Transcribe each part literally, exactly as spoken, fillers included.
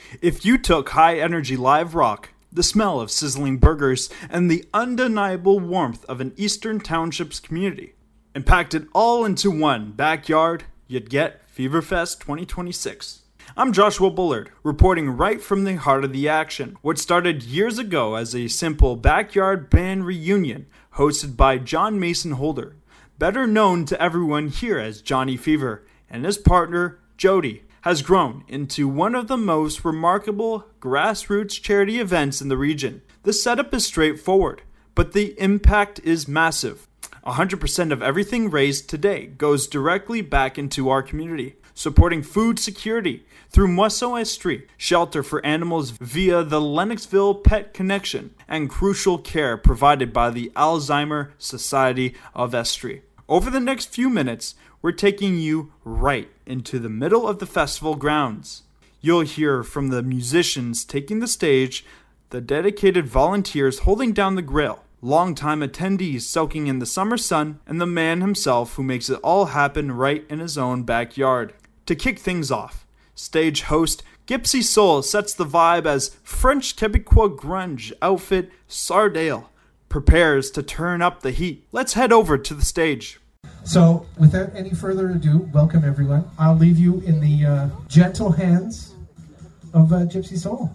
If you took high-energy live rock, the smell of sizzling burgers, and the undeniable warmth of an Eastern Townships community, and packed it all into one backyard, you'd get Feverfest twenty twenty-six. I'm Joshua Bullard, reporting right from the heart of the action. What started years ago as a simple backyard band reunion hosted by John Mason Holder, better known to everyone here as Johnny Fever, and his partner, Jody, has grown into one of the most remarkable grassroots charity events in the region. The setup is straightforward, but the impact is massive. one hundred percent of everything raised today goes directly back into our community, supporting food security through Muscle Estrie, shelter for animals via the Lennoxville Pet Connection, and crucial care provided by the Alzheimer Society of Estrie. Over the next few minutes, we're taking you right into the middle of the festival grounds. You'll hear from the musicians taking the stage, the dedicated volunteers holding down the grill, longtime attendees soaking in the summer sun, and the man himself who makes it all happen right in his own backyard. To kick things off, stage host Gypsy Soul sets the vibe as French Quebecois grunge outfit Sardale prepares to turn up the heat. Let's head over to the stage. So, without any further ado, welcome everyone. I'll leave you in the uh, gentle hands of uh, Gypsy Soul.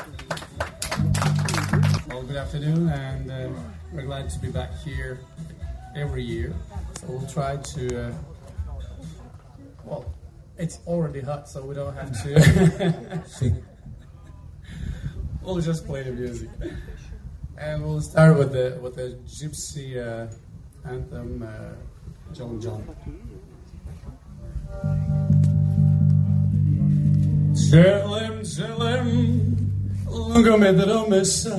Well, good afternoon, and uh, we're glad to be back here every year. So we'll try to, uh, well, it's already hot, so we don't have to. We'll just play the music, and we'll start with the with the Gypsy uh, anthem, uh, John John. Jerusalem, Jerusalem, lungo me dromessa.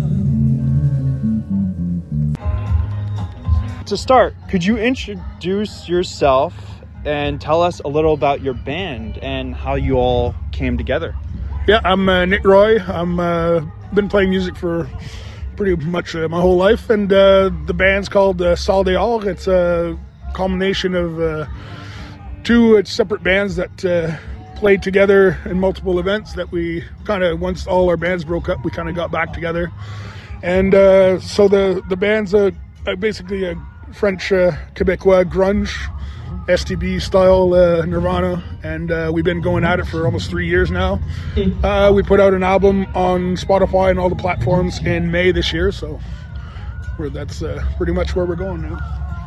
To start, could you introduce yourself and tell us a little about your band and how you all came together? Yeah, I'm uh, Nick Roy. I'm uh, been playing music for pretty much uh, my whole life, and uh, the band's called uh, Salle Dehors. It's a combination of uh, two uh, separate bands that uh, played together in multiple events that we kind of, once all our bands broke up, we kind of got back together. And uh, so the, the band's a, a basically a French uh, Quebecois grunge, S T B style uh, Nirvana, and uh, we've been going at it for almost three years now. Uh, we put out an album on Spotify and all the platforms in May this year, so we're, that's uh, pretty much where we're going now.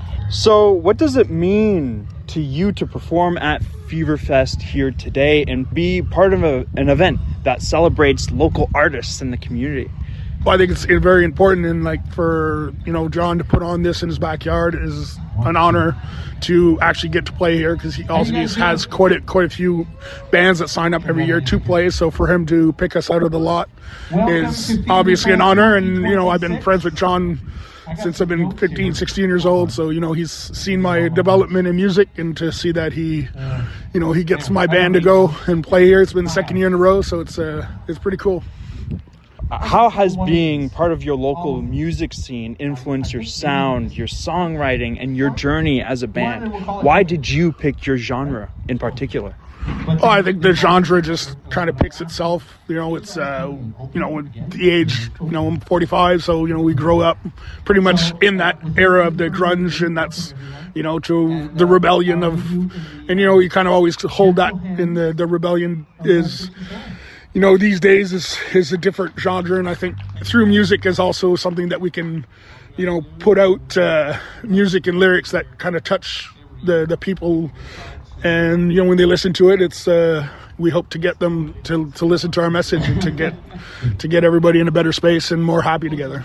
So what does it mean to you to perform at Feverfest here today and be part of a, an event that celebrates local artists in the community? Well, I think it's very important, and like for, you know, John to put on this in his backyard is an honor to actually get to play here, because he also has quite a, quite a few bands that sign up every year to play. So for him to pick us out of the lot is obviously an honor. And, you know, I've been friends with John since I've been fifteen, sixteen years old. So, you know, he's seen my development in music, and to see that he, you know, he gets my band to go and play here. It's been the second year in a row. So it's, uh, it's pretty cool. How has being part of your local music scene influenced your sound, your songwriting, and your journey as a band? Why did you pick your genre in particular? Oh, I think the genre just kind of picks itself. You know, it's, uh, you know, the age, you know, I'm forty-five, so, you know, we grow up pretty much in that era of the grunge, and that's, you know, to the rebellion of, and, you know, you kind of always hold that in the, the rebellion is, you know, these days is, is a different genre, and I think through music is also something that we can, you know, put out uh, music and lyrics that kind of touch the, the people, and, you know, when they listen to it, it's uh, we hope to get them to, to listen to our message and to get to get everybody in a better space and more happy together.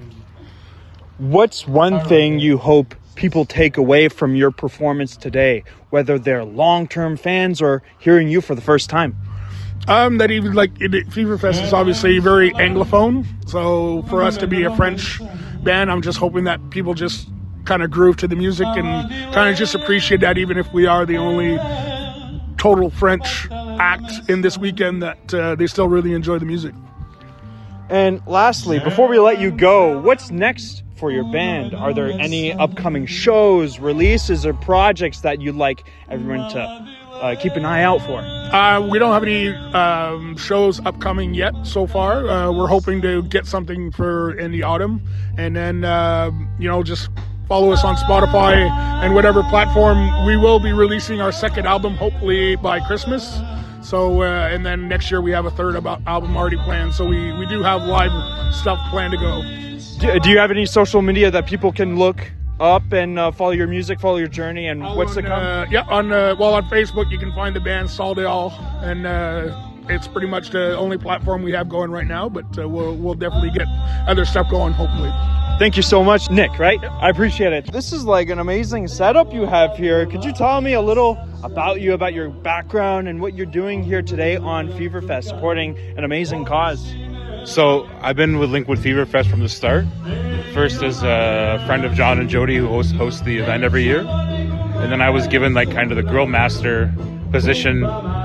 What's one thing you hope people take away from your performance today, whether they're long-term fans or hearing you for the first time? Um, that even like it, Feverfest is obviously very Anglophone, so for us to be a French band, I'm just hoping that people just kind of groove to the music and kind of just appreciate that, even if we are the only total French act in this weekend, that uh, they still really enjoy the music. And lastly, before we let you go, what's next for your band? Are there any upcoming shows, releases, or projects that you'd like everyone to uh, keep an eye out for? Uh, we don't have any um, shows upcoming yet so far. Uh, we're hoping to get something for in the autumn. And then, uh, you know, just follow us on Spotify and whatever platform. We will be releasing our second album, hopefully by Christmas. So, uh, and then next year we have a third about album already planned. So we, we do have live stuff planned to go. Do, do you have any social media that people can look up and uh, follow your music, follow your journey, and All what's on, to come? Uh, yeah, on uh, well on Facebook you can find the band Sol Deal, and uh, it's pretty much the only platform we have going right now. But uh, we'll we'll definitely get other stuff going, hopefully. Thank you so much, Nick, right? I appreciate it. This is like an amazing setup you have here. Could you tell me a little about you, about your background, and what you're doing here today on Feverfest, supporting an amazing cause? So I've been with Linkwood Feverfest from the start. First as a friend of John and Jody, who host, host the event every year. And then I was given like kind of the grill master position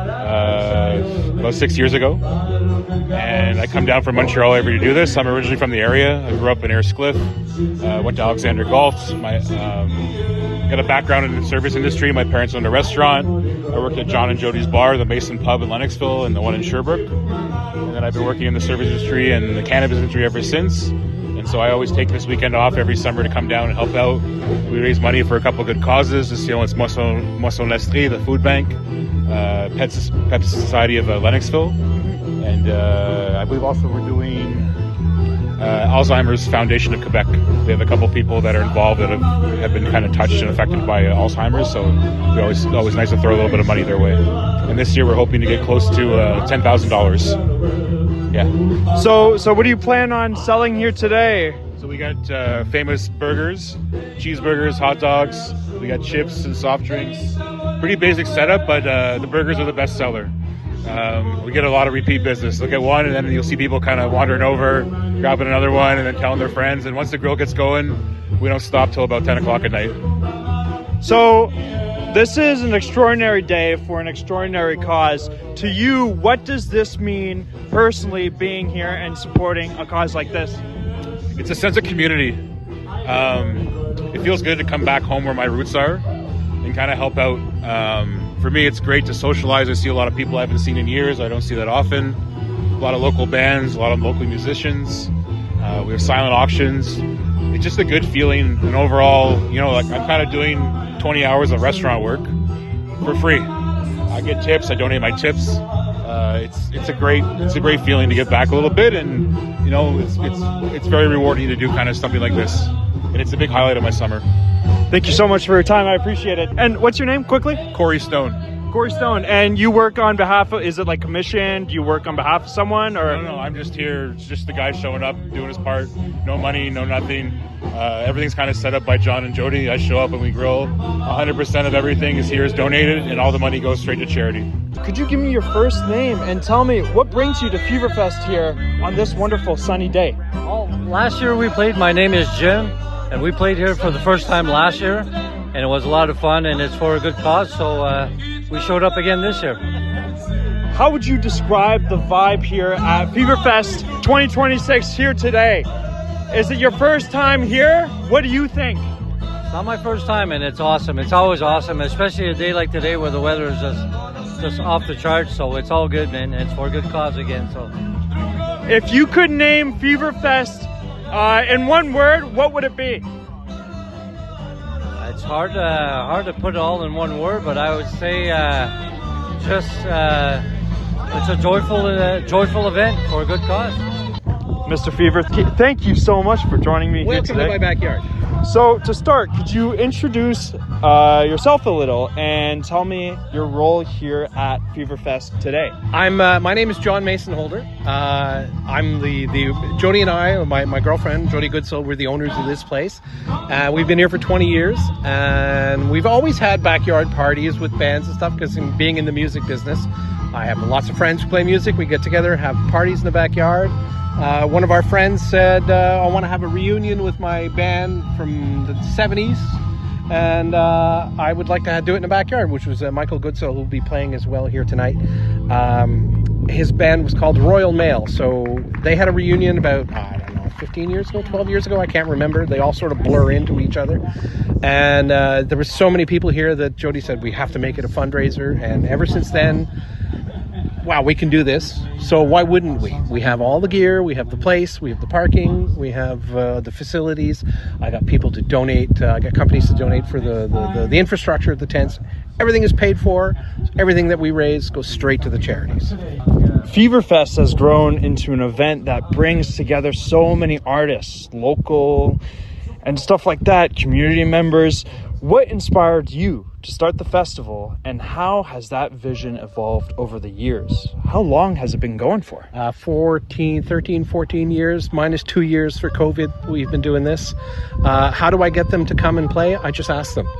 uh, about six years ago. And I come down from Montreal every year to do this. I'm originally from the area. I grew up in Ayrscliff. Uh, went to Alexander Galt. My um, got a background in the service industry. My parents owned a restaurant. I worked at John and Jody's bar, the Mason Pub in Lennoxville, and the one in Sherbrooke. And then I've been working in the service industry and the cannabis industry ever since. And so I always take this weekend off every summer to come down and help out. We raise money for a couple of good causes. This, you know, it's Moisson, Moisson Lestrie, the food bank, uh, Pets, Pets Society of uh, Lennoxville. And uh, I believe also we're doing uh, Alzheimer's Foundation of Quebec. We have a couple people that are involved that have, have been kind of touched and affected by uh, Alzheimer's. So it's always, always nice to throw a little bit of money their way. And this year we're hoping to get close to uh, ten thousand dollars. Yeah. So, so what do you plan on selling here today? So we got uh, famous burgers, cheeseburgers, hot dogs. We got chips and soft drinks. Pretty basic setup, but uh, the burgers are the best seller. Um, we get a lot of repeat business. Look at one, and then you'll see people kind of wandering over, grabbing another one, and then telling their friends. And once the grill gets going, we don't stop till about ten o'clock at night. So, this is an extraordinary day for an extraordinary cause. To you, what does this mean personally, being here and supporting a cause like this? It's a sense of community. Um, it feels good to come back home where my roots are and kind of help out. Um, for me, it's great to socialize. I see a lot of people I haven't seen in years. I don't see that often. A lot of local bands, a lot of local musicians. Uh, we have silent auctions. It's just a good feeling. And overall, you know, like I'm kind of doing twenty hours of restaurant work for free. I get tips. I donate my tips. Uh, it's it's a great it's a great feeling to get back a little bit, and you know it's it's it's very rewarding to do kind of something like this, and it's a big highlight of my summer. Thank you so much for your time. I appreciate it. And what's your name, quickly? Corey Stone. Corey Stone. And you work on behalf of? Is it like commissioned? Do you work on behalf of someone, or? No, no, I'm just here. It's just the guy showing up, doing his part. No money, no nothing. Uh, everything's kind of set up by John and Jody. I show up and we grill. one hundred percent of everything is here is donated, and all the money goes straight to charity. Could you give me your first name and tell me what brings you to Feverfest here on this wonderful sunny day? Oh, last year we played. My name is Jim, and we played here for the first time last year, and it was a lot of fun, and it's for a good cause, so uh, we showed up again this year. How would you describe the vibe here at Feverfest twenty twenty-six here today? Is it your first time here? What do you think? It's not my first time, and it's awesome. It's always awesome, especially a day like today where the weather is just just off the charts. So it's all good, man. It's for a good cause again. So, if you could name Feverfest uh, in one word, what would it be? It's hard to hard to put it all in one word, but I would say uh, just uh, it's a joyful uh, joyful event for a good cause. Mister Fever, thank you so much for joining me Welcome here today. to my backyard. So to start, could you introduce uh, yourself a little and tell me your role here at Feverfest today? I'm. Uh, my name is John Mason Holder. Uh, I'm the the Jody and I, my my girlfriend Jody Goodsoe, we're the owners of this place. Uh, we've been here for twenty years, and we've always had backyard parties with bands and stuff. Because in being in the music business, I have lots of friends who play music. We get together, have parties in the backyard. Uh, one of our friends said, uh, I want to have a reunion with my band from the seventies, and uh, I would like to do it in the backyard, which was uh, Michael Goodsoe, who will be playing as well here tonight. Um, his band was called Royal Mail, so they had a reunion about, I don't know, fifteen years ago, twelve years ago. I can't remember. They all sort of blur into each other. And uh, there were so many people here that Jody said, we have to make it a fundraiser. And ever since then, wow, we can do this. So why wouldn't we? We have all the gear, we have the place, we have the parking, we have uh, the facilities. I got people to donate. Uh, I got companies to donate for the, the, the, the infrastructure, the tents. Everything is paid for. Everything that we raise goes straight to the charities. Feverfest has grown into an event that brings together so many artists, local and stuff like that, community members. What inspired you to start the festival, and how has that vision evolved over the years? How long has it been going for? Uh, fourteen, thirteen, fourteen years, minus two years for COVID. We've been doing this. Uh, how do I get them to come and play? I just ask them.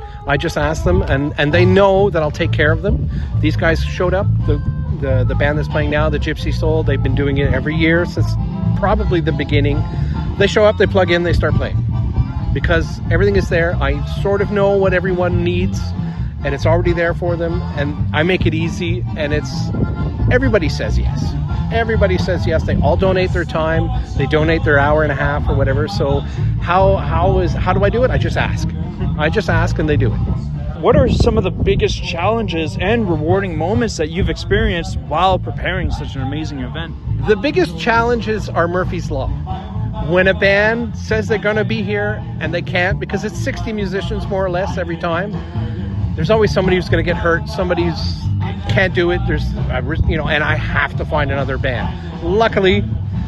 I just ask them, and, and they know that I'll take care of them. These guys showed up. The, the, the band that's playing now, the Gypsy Soul, they've been doing it every year since probably the beginning. They show up, they plug in, they start playing. Because everything is there. I sort of know what everyone needs, and it's already there for them, and I make it easy, and it's everybody says yes. Everybody says yes. They all donate their time. They donate their hour and a half or whatever. So how how is how do I do it? I just ask. I just ask and they do it. What are some of the biggest challenges and rewarding moments that you've experienced while preparing such an amazing event? The biggest challenges are Murphy's Law. When a band says they're going to be here and they can't, because it's sixty musicians more or less every time, there's always somebody who's going to get hurt. Somebody who's can't do it. There's, you know, and I have to find another band. Luckily,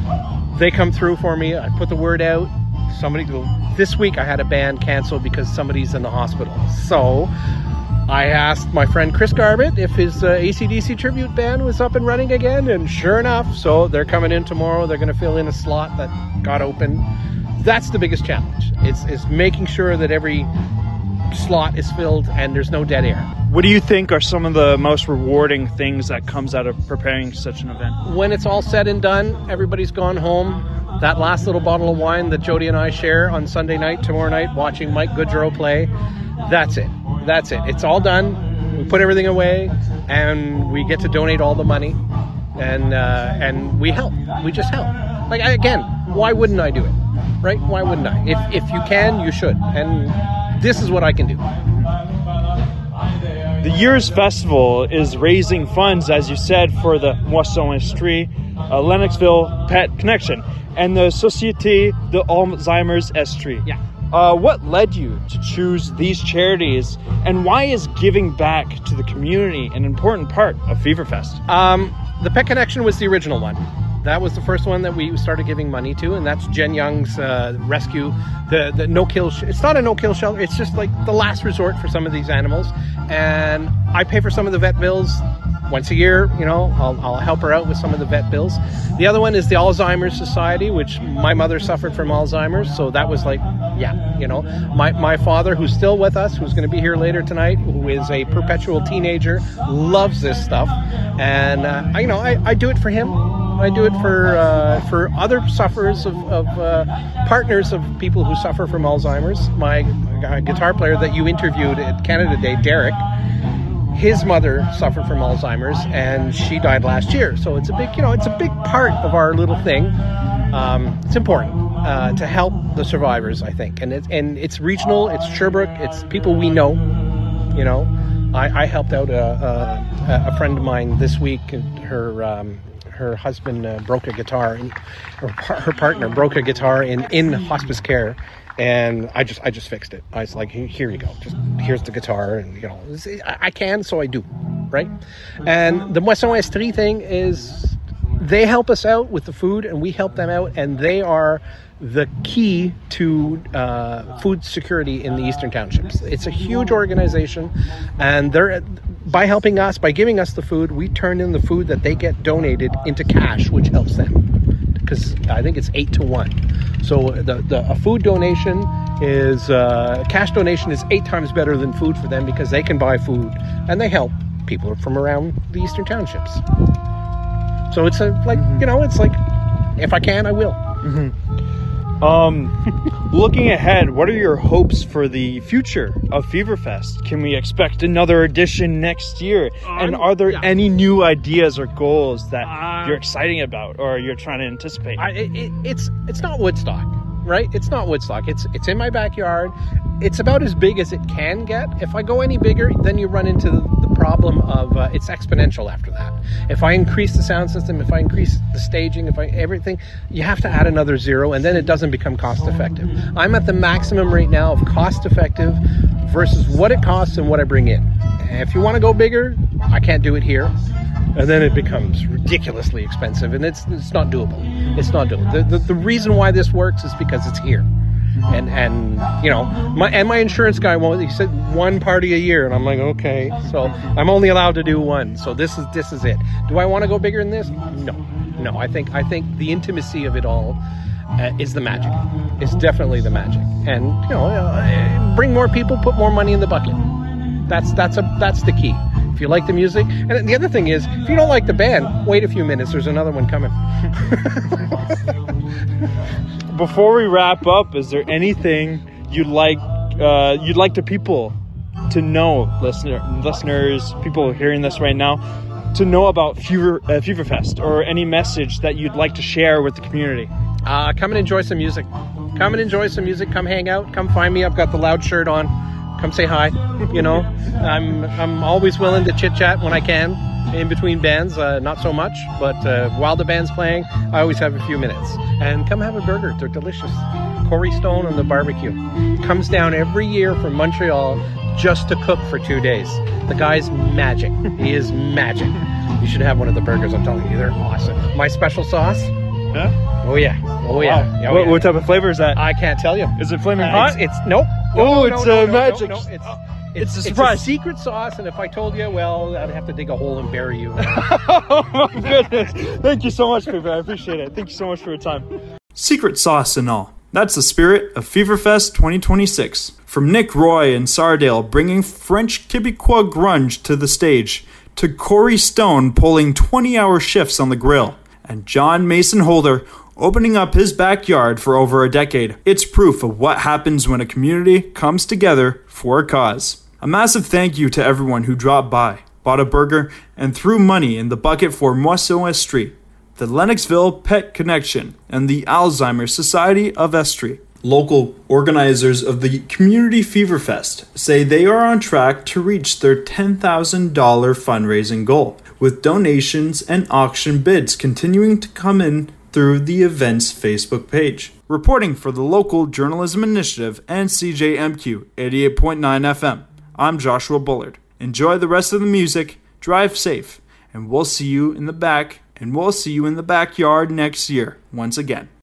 they come through for me. I put the word out. Somebody go. This week I had a band cancel because somebody's in the hospital. So I asked my friend Chris Garbett if his uh, A C D C tribute band was up and running again, and sure enough, so they're coming in tomorrow. They're going to fill in a slot that got open. That's the biggest challenge. It's, it's making sure that every slot is filled and there's no dead air. What do you think are some of the most rewarding things that comes out of preparing such an event? When it's all said and done, everybody's gone home. That last little bottle of wine that Jody and I share on Sunday night, tomorrow night, watching Mike Goodrow play, that's it. That's it. It's all done. We put everything away, and we get to donate all the money, and uh, and we help. We just help. Like, again, why wouldn't I do it? Right? Why wouldn't I? If if you can, you should. And this is what I can do. The year's festival is raising funds, as you said, for the Moisson Estrie, uh, Lennoxville Pet Connection, and the Société de Alzheimer's Estrie. Yeah. Uh, what led you to choose these charities, and why is giving back to the community an important part of Feverfest? Um, the Pet Connection was the original one. That was the first one that we started giving money to, and that's Jen Young's uh, rescue, the the no-kill. Sh- it's not a no-kill shelter. It's just like the last resort for some of these animals, and I pay for some of the vet bills once a year. You know, I'll, I'll help her out with some of the vet bills. The other one is the Alzheimer's Society, which my mother suffered from Alzheimer's, so that was like, yeah, you know, my my father, who's still with us, who's going to be here later tonight, who is a perpetual teenager, loves this stuff, and uh, I, you know, I, I do it for him. I do it for uh, for other sufferers of, of uh, partners of people who suffer from Alzheimer's. My uh, guitar player that you interviewed at Canada Day, Derek, his mother suffered from Alzheimer's and she died last year. So it's a big, you know, it's a big part of our little thing. Um, it's important uh, to help the survivors, I think, and it's and it's regional. It's Sherbrooke. It's people we know. You know, I, I helped out a, a a friend of mine this week. Her. Um, Her husband uh, broke a guitar, and her, her partner broke a guitar in, in hospice care, and I just I just fixed it. I was like, here you go, just here's the guitar, and you know, I can, so I do, right? And the Moisson Estrie thing is, they help us out with the food, and we help them out, and they are the key to uh, food security in the Eastern Townships. It's a huge organization, and they're by helping us, by giving us the food, we turn in the food that they get donated into cash, which helps them, because I think it's eight to one. So the, the a food donation is uh, cash donation is eight times better than food for them, because they can buy food and they help people from around the Eastern Townships. So it's a like mm-hmm. you know, it's like, if I can, I will. Mm-hmm. Um, looking ahead, what are your hopes for the future of Feverfest? Can we expect another edition next year? And are there yeah. any new ideas or goals that Uh, you're excited about or you're trying to anticipate? I, it, it, it's it's not Woodstock, right? It's not Woodstock. It's it's in my backyard. It's about as big as it can get. If I go any bigger, then you run into the, the problem of uh, it's exponential after that. If I increase the sound system, if I increase the staging, if I everything, you have to add another zero, and then it doesn't become cost effective. I'm at the maximum right now of cost effective versus what it costs and what I bring in. If you want to go bigger, I can't do it here. And then it becomes ridiculously expensive, and it's it's not doable. It's not doable. The, the, the reason why this works is because it's here. And, and you know, my and my insurance guy, won't, he said one party a year, and I'm like, okay, so I'm only allowed to do one. So this is this is it. Do I want to go bigger than this? No. No, I think I think the intimacy of it all uh, is the magic. It's definitely the magic. And, you know, uh, bring more people, put more money in the bucket. That's that's a that's the key. If you like the music, and the other thing is, if you don't like the band, wait a few minutes. There's another one coming. Before we wrap up, is there anything you'd like uh, you'd like the people to know, listener listeners, people hearing this right now, to know about Fever uh, Feverfest, or any message that you'd like to share with the community? Uh, come and enjoy some music. Come and enjoy some music. Come hang out. Come find me. I've got the Loud shirt on. Come say hi. You know, I'm I'm always willing to chit chat when I can. In between bands, uh, not so much, but uh, while the band's playing, I always have a few minutes. And come have a burger. They're delicious. Corey Stone on the barbecue. Comes down every year from Montreal just to cook for two days. The guy's magic. He is magic. You should have one of the burgers, I'm telling you. They're awesome. My special sauce? Yeah? Oh, yeah. Oh, yeah. Wow. Oh, what, yeah. what type of flavor is that? I can't tell you. Is it flaming Uh, hot? It's, it's nope. Oh, No, it's no, a no, magic. No, no, it's, It's a It's surprise. a secret sauce, and if I told you, well, I'd have to dig a hole and bury you. Oh my goodness. Thank you so much, Peter. I appreciate it. Thank you so much for your time. Secret sauce and all. That's the spirit of Feverfest twenty twenty-six. From Nick Roy and Sardale bringing French Québécois grunge to the stage, to Corey Stone pulling twenty-hour shifts on the grill, and John Mason Holder opening up his backyard for over a decade. It's proof of what happens when a community comes together for a cause. A massive thank you to everyone who dropped by, bought a burger, and threw money in the bucket for Moisson Estrie, the Lennoxville Pet Connection, and the Alzheimer's Society of Estrie. Local organizers of the Community Feverfest say they are on track to reach their ten thousand dollars fundraising goal, with donations and auction bids continuing to come in through the event's Facebook page. Reporting for the Local Journalism Initiative and C J M Q eighty-eight point nine F M, I'm Joshua Bullard. Enjoy the rest of the music, drive safe, and we'll see you in the back, and we'll see you in the backyard next year once again.